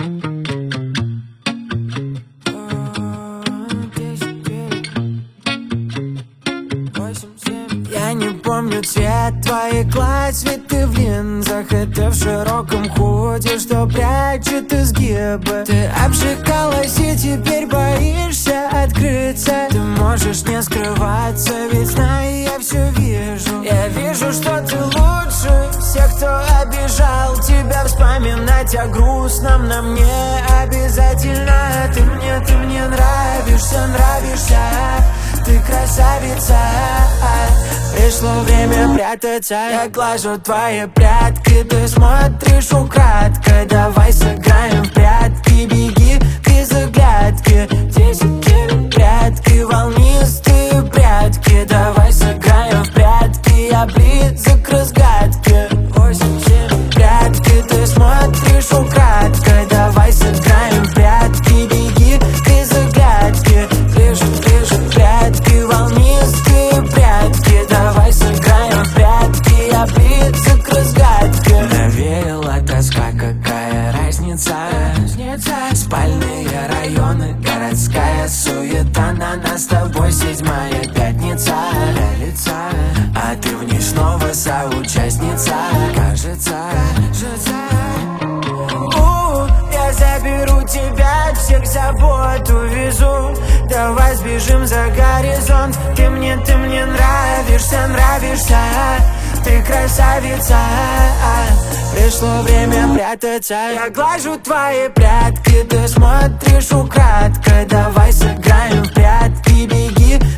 Я не помню цвет твоих глаз, ведь ты в линзах. И ты в широком худи, что прячет изгибы. Ты обжигалась и теперь боишься открыться. Ты можешь не скрываться, ведь знаю, я все вижу. Я вижу, что ты лучше всех, кто обижал тебя. Вспоминать о грустном на мне обязательно. Ты мне нравишься, нравишься. Ты красавица. Пришло время прятаться. Я глажу твои прядки, ты смотришь украдкой. Давай сыграем в прятки, беги к загадке. 10 прятки, волнистые прятки. Давай сыграем в прятки, я близок к разгадке. 8-7 прятки, ты смотришь украдкой. Давай сыграем в прятки, беги к загадке. Ближе, ближе прятки, волнистые прятки. Давай сыграем в прятки, я близок к разгадке. Навеяла тоска, какая разница? Спальные районы, городская суета. На нас с тобой 7-я пятница. А ты в ней снова соучастница. Кажется, я заберу тебя, от всех забот увезу. Давай сбежим за горизонт. Ты мне нравишься, нравишься. Ты красавица. Пришло время прятаться. Я глажу твои прядки, ты смотришь украдкой. Давай сыграем в прятки, беги